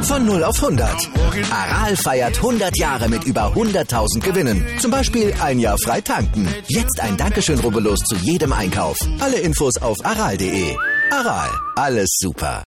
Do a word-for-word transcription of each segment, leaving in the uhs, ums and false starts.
Von null auf hundert. Aral feiert hundert Jahre mit über hunderttausend Gewinnen. Zum Beispiel ein Jahr frei tanken. Jetzt ein Dankeschön, rubbellos zu jedem Einkauf. Alle Infos auf aral punkt de. Aral, alles super.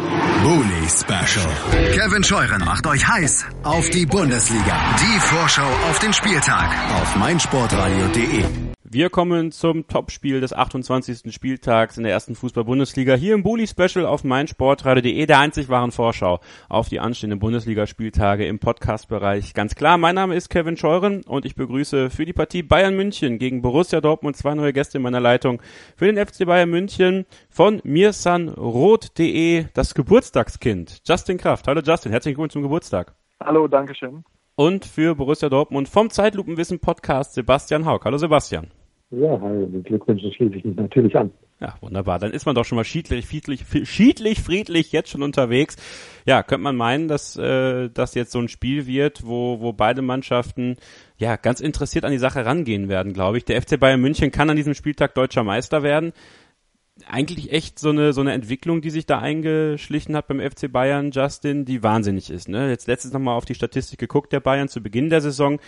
Bully Special. Kevin Scheuren macht euch heiß auf die Bundesliga. Die Vorschau auf den Spieltag auf meinsportradio punkt de. Wir kommen zum Topspiel des achtundzwanzigsten Spieltags in der ersten Fußball-Bundesliga hier im Bully-Special auf meinsportradio punkt de, der einzig wahren Vorschau auf die anstehenden Bundesligaspieltage im Podcast-Bereich. Ganz klar, mein Name ist Kevin Scheuren und ich begrüße für die Partie Bayern München gegen Borussia Dortmund zwei neue Gäste in meiner Leitung. Für den F C Bayern München von mirsanroth punkt de das Geburtstagskind, Justin Kraft. Hallo Justin, herzlichen Glückwunsch zum Geburtstag. Hallo, Dankeschön. Und für Borussia Dortmund vom Zeitlupenwissen-Podcast Sebastian Haug. Hallo Sebastian. Ja, hi, die Glückwünsche schließe ich mich natürlich an. Ja, wunderbar. Dann ist man doch schon mal schiedlich, friedlich, schiedlich, friedlich jetzt schon unterwegs. Ja, könnte man meinen, dass äh, das jetzt so ein Spiel wird, wo wo beide Mannschaften ja ganz interessiert an die Sache rangehen werden, glaube ich. Der F C Bayern München kann an diesem Spieltag deutscher Meister werden. Eigentlich echt so eine so eine Entwicklung, die sich da eingeschlichen hat beim F C Bayern, Justin, die wahnsinnig ist. Ne? Jetzt letztens nochmal auf die Statistik geguckt, der Bayern zu Beginn der Saison.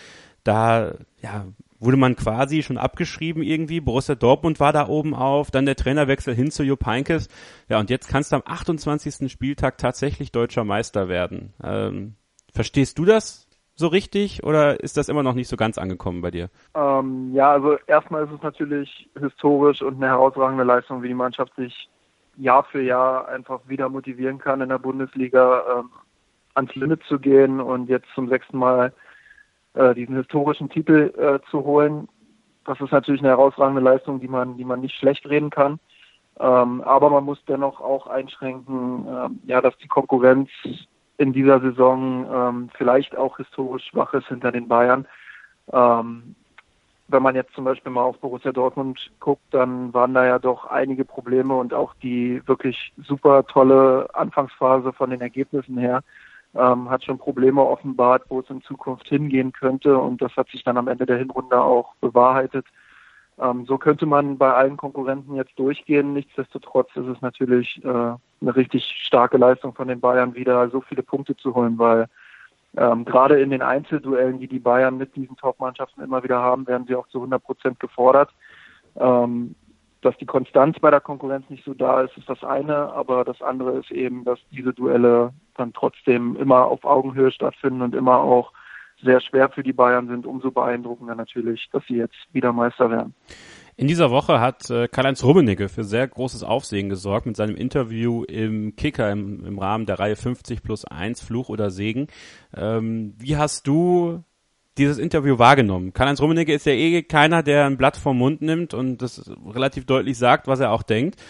Da ja wurde man quasi schon abgeschrieben irgendwie. Borussia Dortmund war da oben auf, dann der Trainerwechsel hin zu Jupp Heynckes. Ja, und jetzt kannst du am achtundzwanzigsten Spieltag tatsächlich deutscher Meister werden. Ähm, verstehst du das so richtig oder ist das immer noch nicht so ganz angekommen bei dir? Ähm, ja, also erstmal ist es natürlich historisch und eine herausragende Leistung, wie die Mannschaft sich Jahr für Jahr einfach wieder motivieren kann, in der Bundesliga ähm, ans Limit zu gehen und jetzt zum sechsten Mal äh, diesen historischen Titel äh, zu holen. Das ist natürlich eine herausragende Leistung, die man, die man nicht schlecht reden kann. Ähm, aber man muss dennoch auch einschränken, äh, ja, dass die Konkurrenz in dieser Saison ähm, vielleicht auch historisch schwach ist hinter den Bayern. Ähm, wenn man jetzt zum Beispiel mal auf Borussia Dortmund guckt, dann waren da ja doch einige Probleme und auch die wirklich super tolle Anfangsphase von den Ergebnissen her ähm, hat schon Probleme offenbart, wo es in Zukunft hingehen könnte, und das hat sich dann am Ende der Hinrunde auch bewahrheitet. Ähm, so könnte man bei allen Konkurrenten jetzt durchgehen. Nichtsdestotrotz ist es natürlich äh, eine richtig starke Leistung von den Bayern, wieder so viele Punkte zu holen, weil ähm, gerade in den Einzelduellen, die die Bayern mit diesen Top-Mannschaften immer wieder haben, werden sie auch zu hundert Prozent gefordert. Ähm, dass die Konstanz bei der Konkurrenz nicht so da ist, ist das eine, aber das andere ist eben, dass diese Duelle dann trotzdem immer auf Augenhöhe stattfinden und immer auch sehr schwer für die Bayern sind. Umso beeindruckender natürlich, dass sie jetzt wieder Meister werden. In dieser Woche hat äh, Karl-Heinz Rummenigge für sehr großes Aufsehen gesorgt mit seinem Interview im Kicker im, im Rahmen der Reihe fünfzig plus eins, Fluch oder Segen. Ähm, wie hast du dieses Interview wahrgenommen? Karl-Heinz Rummenigge ist ja eh keiner, der ein Blatt vom Mund nimmt und das relativ deutlich sagt, was er auch denkt.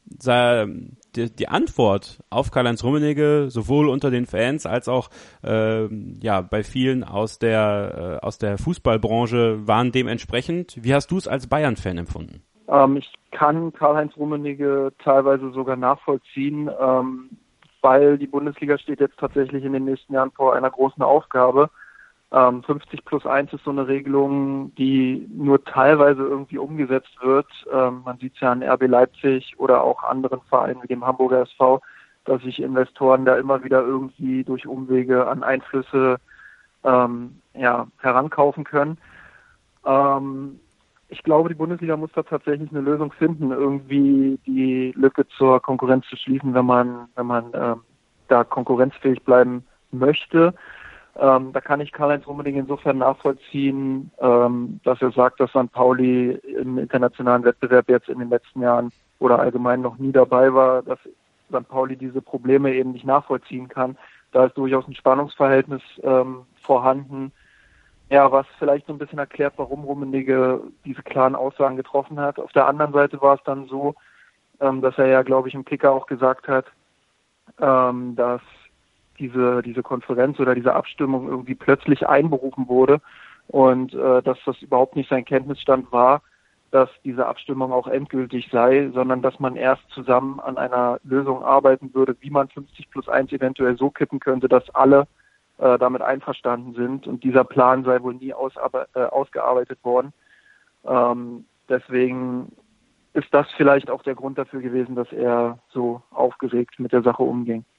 Die, die Antwort auf Karl-Heinz Rummenigge, sowohl unter den Fans als auch äh, ja bei vielen aus der äh, aus der Fußballbranche, waren dementsprechend. Wie hast du es als Bayern-Fan empfunden? Ähm, ich kann Karl-Heinz Rummenigge teilweise sogar nachvollziehen, ähm, weil die Bundesliga steht jetzt tatsächlich in den nächsten Jahren vor einer großen Aufgabe. Ähm, fünfzig plus eins ist so eine Regelung, die nur teilweise irgendwie umgesetzt wird. Ähm, man sieht es ja an R B Leipzig oder auch anderen Vereinen wie dem Hamburger S V, dass sich Investoren da immer wieder irgendwie durch Umwege an Einflüsse ähm, ja, herankaufen können. Ähm, ich glaube, die Bundesliga muss da tatsächlich eine Lösung finden, irgendwie die Lücke zur Konkurrenz zu schließen, wenn man, wenn man ähm, da konkurrenzfähig bleiben möchte. Ähm, da kann ich Karl-Heinz Rummenigge insofern nachvollziehen, ähm, dass er sagt, dass Sankt Pauli im internationalen Wettbewerb jetzt in den letzten Jahren oder allgemein noch nie dabei war, dass Sankt Pauli diese Probleme eben nicht nachvollziehen kann. Da ist durchaus ein Spannungsverhältnis ähm, vorhanden, ja, was vielleicht so ein bisschen erklärt, warum Rummenigge diese klaren Aussagen getroffen hat. Auf der anderen Seite war es dann so, ähm, dass er ja, glaube ich, im Kicker auch gesagt hat, ähm, dass diese diese Konferenz oder diese Abstimmung irgendwie plötzlich einberufen wurde und äh, dass das überhaupt nicht sein Kenntnisstand war, dass diese Abstimmung auch endgültig sei, sondern dass man erst zusammen an einer Lösung arbeiten würde, wie man fünfzig plus eins eventuell so kippen könnte, dass alle äh, damit einverstanden sind, und dieser Plan sei wohl nie ausarbe- äh, ausgearbeitet worden. Ähm, deswegen ist das vielleicht auch der Grund dafür gewesen, dass er so aufgeregt mit der Sache umging.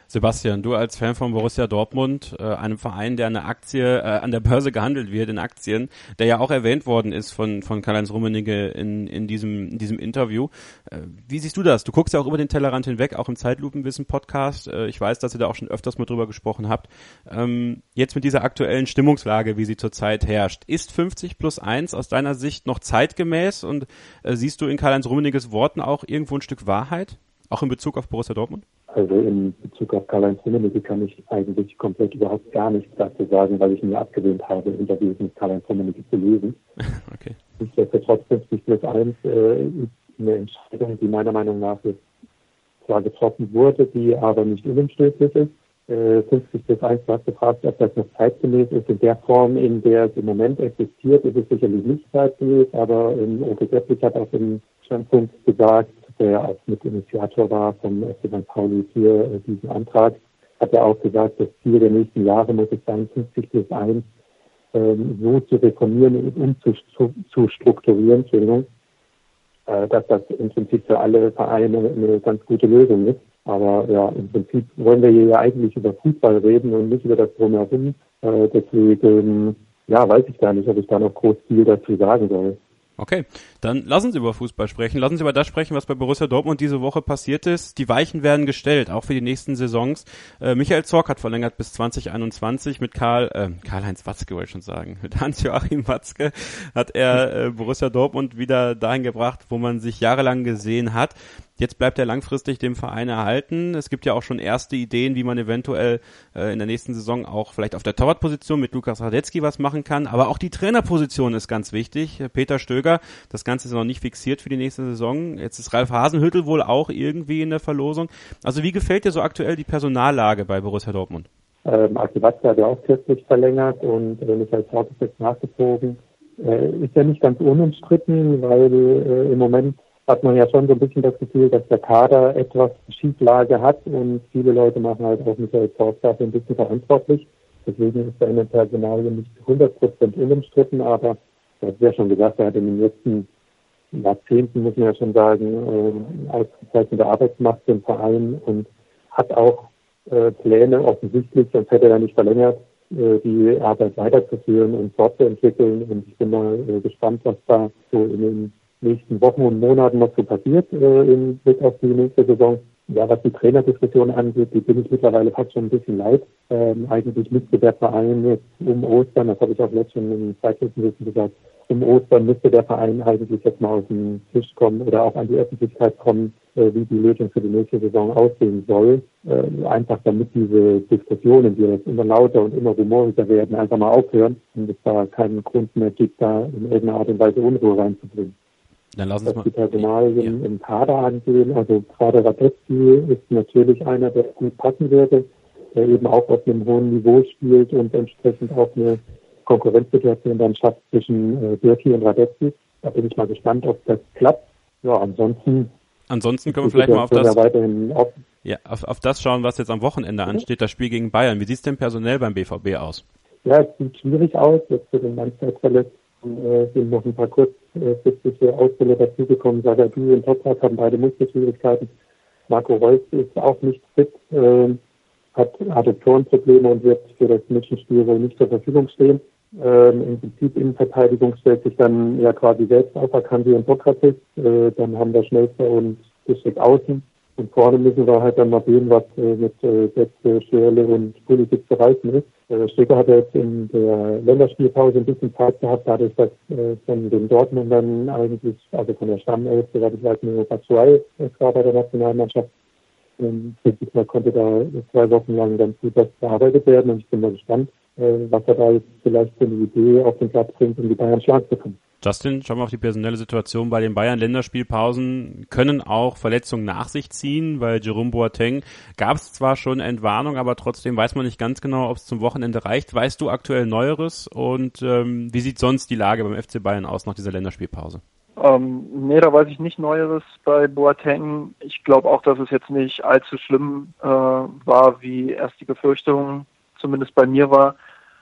Sebastian, du als Fan von Borussia Dortmund, äh, einem Verein, der eine Aktie, äh, an der Börse gehandelt wird in Aktien, der ja auch erwähnt worden ist von von Karl-Heinz Rummenigge in in diesem in diesem Interview. Äh, wie siehst du das? Du guckst ja auch über den Tellerrand hinweg, auch im Zeitlupenwissen-Podcast. Äh, ich weiß, dass ihr da auch schon öfters mal drüber gesprochen habt. Ähm, jetzt mit dieser aktuellen Stimmungslage, wie sie zurzeit herrscht, ist fünfzig plus eins aus deiner Sicht noch zeitgemäß und äh, siehst du in Karl-Heinz Rummenigges Worten auch irgendwo ein Stück Wahrheit, auch in Bezug auf Borussia Dortmund? Also in Bezug auf Karl-Heinz Rummenigge kann ich eigentlich komplett überhaupt gar nichts dazu sagen, weil ich mir abgewöhnt habe, Interviews mit Karl-Heinz Rummenigge zu lesen. Okay. Nichtsdestotrotz fünfzig plus eins äh, ist eine Entscheidung, die meiner Meinung nach jetzt zwar getroffen wurde, die aber nicht unumstößlich ist. Äh, fünfzig plus eins, du hast gefragt, ob das noch zeitgemäß ist. In der Form, in der es im Moment existiert, ist es sicherlich nicht zeitgemäß, aber ähm, Oke Göpplich hat auch im Standpunkt gesagt, der auch mit Initiator war vom F C Sankt Pauli für äh, diesen Antrag, hat er auch gesagt, das Ziel der nächsten Jahre muss es sein, fünfzig plus eins ähm, so zu reformieren und umzu zu strukturieren, Entschuldigung, äh, dass das im Prinzip für alle Vereine eine ganz gute Lösung ist. Aber ja, im Prinzip wollen wir hier ja eigentlich über Fußball reden und nicht über das Drumherum. Äh, deswegen, ja, weiß ich gar nicht, ob ich da noch groß viel dazu sagen soll. Okay, dann lassen Sie über Fußball sprechen. Lassen Sie über das sprechen, was bei Borussia Dortmund diese Woche passiert ist. Die Weichen werden gestellt, auch für die nächsten Saisons. Äh, Michael Zorc hat verlängert bis zwanzig einundzwanzig mit Karl, äh, Karl-Heinz Watzke, wollte ich schon sagen. Mit Hans-Joachim Watzke hat er äh, Borussia Dortmund wieder dahin gebracht, wo man sich jahrelang gesehen hat. Jetzt bleibt er langfristig dem Verein erhalten. Es gibt ja auch schon erste Ideen, wie man eventuell äh, in der nächsten Saison auch vielleicht auf der Torwartposition mit Lukas Radetzky was machen kann. Aber auch die Trainerposition ist ganz wichtig. Peter Stöger, das Ganze ist noch nicht fixiert für die nächste Saison. Jetzt ist Ralf Hasenhüttl wohl auch irgendwie in der Verlosung. Also wie gefällt dir so aktuell die Personallage bei Borussia Dortmund? Ähm, Aki Watzke hat ja auch kürzlich verlängert und äh, Michael Zorc ist jetzt nachgezogen. Äh, ist ja nicht ganz unumstritten, weil äh, im Moment hat man ja schon so ein bisschen das Gefühl, dass der Kader etwas Schieflage hat und viele Leute machen halt auch Michael Zorc dafür ein bisschen verantwortlich. Deswegen ist er in den Personalien nicht hundert Prozent unumstritten, aber du hast ja schon gesagt, er hat in den letzten Jahrzehnten, muss man ja schon sagen, äh, ausgezeichnete Arbeitsmacht im Verein und hat auch äh, Pläne offensichtlich, sonst hätte er nicht verlängert, äh, die Arbeit weiterzuführen und fortzuentwickeln. Und ich bin mal äh, gespannt, was da so in den nächsten Wochen und Monaten noch so passiert äh, im Blick auf die nächste Saison. Ja, was die Trainerdiskussion angeht, die bin ich mittlerweile fast schon ein bisschen leid. Ähm, eigentlich müsste der Verein jetzt um Ostern, das habe ich auch letztens schon im Zeitlupenwissen gesagt, um Ostern müsste der Verein eigentlich jetzt mal auf den Tisch kommen oder auch an die Öffentlichkeit kommen, äh, wie die Lösung für die nächste Saison aussehen soll. Äh, einfach damit diese Diskussionen, die jetzt immer lauter und immer rumoriger werden, einfach mal aufhören und es da keinen Grund mehr gibt, da in irgendeiner Art und Weise Unruhe reinzubringen. Dann lassen was mal die Personalien ja. im Kader angehen. Also gerade Radetzky ist natürlich einer, der gut passen würde, der eben auch auf einem hohen Niveau spielt und entsprechend auch eine Konkurrenzsituation dann schafft zwischen äh, Birki und Radetzky. Da bin ich mal gespannt, ob das klappt. Ja, ansonsten Ansonsten können wir vielleicht mal auf das, weiterhin auf, ja, auf, auf das schauen, was jetzt am Wochenende ansteht, das Spiel gegen Bayern. Wie sieht es denn personell beim B V B aus? Ja, es sieht schwierig aus. Jetzt für den Mannschaftsverletzten äh, sind noch ein paar kurzfristige Ausfälle dazugekommen. Sagadu und Toprak haben beide Muskelschwierigkeiten. Marco Reus ist auch nicht fit, äh, hat Adduktorenprobleme und wird für das München-Spiel wohl nicht zur Verfügung stehen. Ähm, Im Prinzip Innenverteidigung stellt sich dann ja quasi selbst auf, Akanji und Sokrates. Äh, dann haben wir Schmelzer und Bischek außen. Und vorne müssen wir halt dann mal sehen, was äh, mit äh, Betze, Schürle und Pulisic zu reißen ist. Äh, Stöger hat jetzt in der Länderspielpause ein bisschen Zeit gehabt, dadurch, dass äh, von den Dortmundern eigentlich, also von der Stammelf, soweit ich weiß, nur Batshuayi war bei der Nationalmannschaft. Ähm, man konnte da zwei Wochen lang ganz gut was bearbeitet werden und ich bin mal gespannt, was er da jetzt vielleicht für eine Idee auf den Platz bringt, um die Bayern schlagen zu können. Justin, schauen wir auf die personelle Situation bei den Bayern. Länderspielpausen können auch Verletzungen nach sich ziehen. Bei Jerome Boateng gab es zwar schon Entwarnung, aber trotzdem weiß man nicht ganz genau, ob es zum Wochenende reicht. Weißt du aktuell Neueres und ähm, wie sieht sonst die Lage beim F C Bayern aus nach dieser Länderspielpause? Ähm, nee, da weiß ich nicht Neueres bei Boateng. Ich glaube auch, dass es jetzt nicht allzu schlimm äh, war, wie erst die Befürchtung zumindest bei mir war.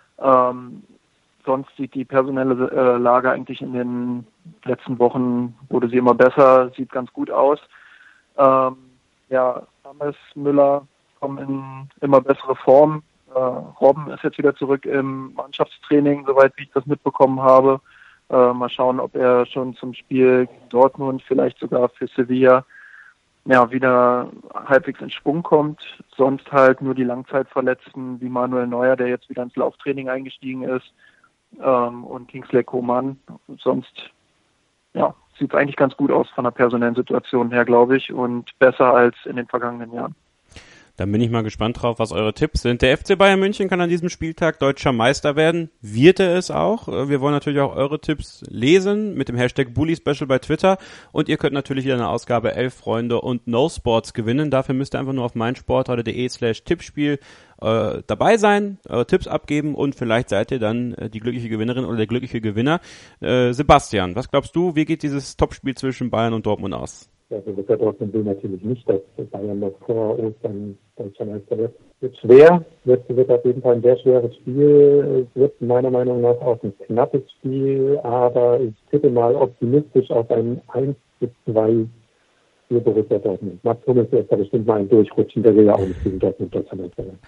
Ähm, sonst sieht die personelle äh, Lage eigentlich in den letzten Wochen, wurde sie immer besser, sieht ganz gut aus. Ähm, ja, James Müller kommen in immer bessere Form. Äh, Robben ist jetzt wieder zurück im Mannschaftstraining, soweit wie ich das mitbekommen habe. Äh, mal schauen, ob er schon zum Spiel gegen Dortmund, vielleicht sogar für Sevilla, ja, wieder halbwegs in Schwung kommt. Sonst halt nur die Langzeitverletzten wie Manuel Neuer, der jetzt wieder ins Lauftraining eingestiegen ist, ähm, und Kingsley Coman. Sonst, ja, sieht es eigentlich ganz gut aus von der personellen Situation her, glaube ich, und besser als in den vergangenen Jahren. Dann bin ich mal gespannt drauf, was eure Tipps sind. Der F C Bayern München kann an diesem Spieltag deutscher Meister werden. Wird er es auch? Wir wollen natürlich auch eure Tipps lesen mit dem Hashtag Bully Special bei Twitter. Und ihr könnt natürlich wieder eine Ausgabe elf Freunde und No Sports gewinnen. Dafür müsst ihr einfach nur auf meinsportradio.de slash Tippspiel äh, dabei sein, eure Tipps abgeben und vielleicht seid ihr dann äh, die glückliche Gewinnerin oder der glückliche Gewinner. Äh, Sebastian, was glaubst du, wie geht dieses Topspiel zwischen Bayern und Dortmund aus? Also Borussia Dortmund will natürlich nicht, dass Bayern noch vor Ostern Deutscher Meister wird. Wird schwer, wird, wird auf jeden Fall ein sehr schweres Spiel. Es wird meiner Meinung nach auch ein knappes Spiel, aber ich tippe mal optimistisch auf ein eins zu zwei für Borussia Dortmund. Mats Hummels ist da bestimmt mal ein Durchrutschen, der will ja auch nicht gegen Dortmund Deutscher Meister werden.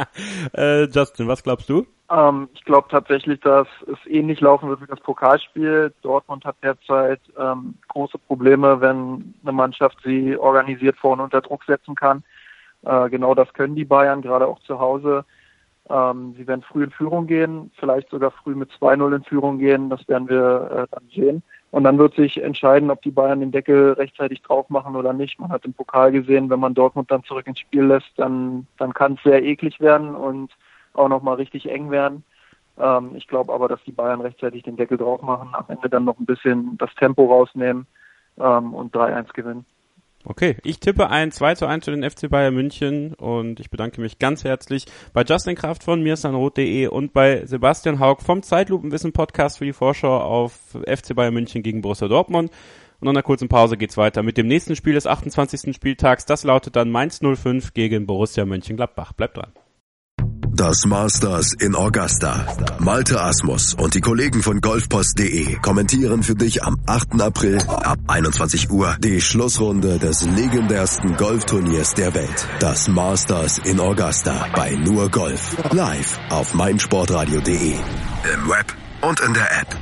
äh, Justin, was glaubst du? Ähm, ich glaube tatsächlich, dass es ähnlich laufen wird wie das Pokalspiel. Dortmund hat derzeit ähm, große Probleme, wenn eine Mannschaft sie organisiert vorne unter Druck setzen kann. Äh, genau das können die Bayern, gerade auch zu Hause. Ähm, sie werden früh in Führung gehen, vielleicht sogar früh mit zwei null in Führung gehen. Das werden wir äh, dann sehen. Und dann wird sich entscheiden, ob die Bayern den Deckel rechtzeitig drauf machen oder nicht. Man hat im Pokal gesehen, wenn man Dortmund dann zurück ins Spiel lässt, dann, dann kann es sehr eklig werden und auch nochmal richtig eng werden. Ähm, ich glaube aber, dass die Bayern rechtzeitig den Deckel drauf machen, am Ende dann noch ein bisschen das Tempo rausnehmen ähm, und drei eins gewinnen. Okay, ich tippe ein zwei zu eins für den F C Bayern München und ich bedanke mich ganz herzlich bei Justin Kraft von mirsanroth punkt de und bei Sebastian Haug vom Zeitlupenwissen Podcast für die Vorschau auf F C Bayern München gegen Borussia Dortmund. Und nach einer kurzen Pause geht's weiter mit dem nächsten Spiel des achtundzwanzigsten Spieltags. Das lautet dann Mainz null fünf gegen Borussia Mönchengladbach. Bleibt dran. Das Masters in Augusta. Malte Asmus und die Kollegen von golfpost punkt de kommentieren für dich am achten April ab einundzwanzig Uhr die Schlussrunde des legendärsten Golfturniers der Welt. Das Masters in Augusta bei Nur Golf. Live auf meinsportradio punkt de. Im Web und in der App.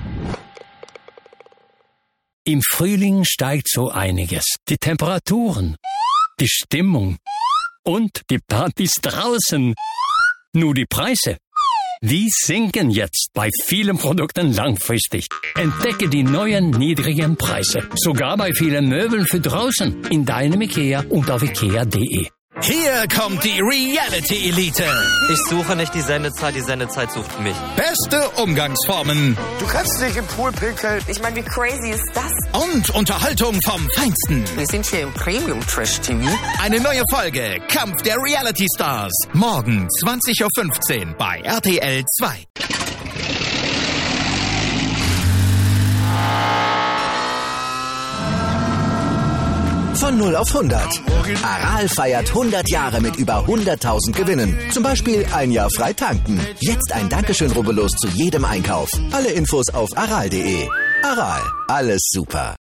Im Frühling steigt so einiges. Die Temperaturen, die Stimmung und die Partys draußen. Nur die Preise, die sinken jetzt bei vielen Produkten langfristig. Entdecke die neuen niedrigen Preise, sogar bei vielen Möbeln für draußen, in deinem IKEA und auf ikea punkt de. Hier kommt die Reality Elite. Ich suche nicht die Sendezeit, die Sendezeit sucht mich. Beste Umgangsformen. Du kannst nicht im Pool pinkeln. Ich meine, wie crazy ist das? Und Unterhaltung vom Feinsten. Wir sind hier im Premium-Trash-T V. Eine neue Folge Kampf der Reality Stars. Morgen zwanzig Uhr fünfzehn bei R T L zwei. Von null auf hundert. Aral feiert hundert Jahre mit über hunderttausend Gewinnen. Zum Beispiel ein Jahr frei tanken. Jetzt ein Dankeschön, rubbellos zu jedem Einkauf. Alle Infos auf aral punkt de. Aral, alles super.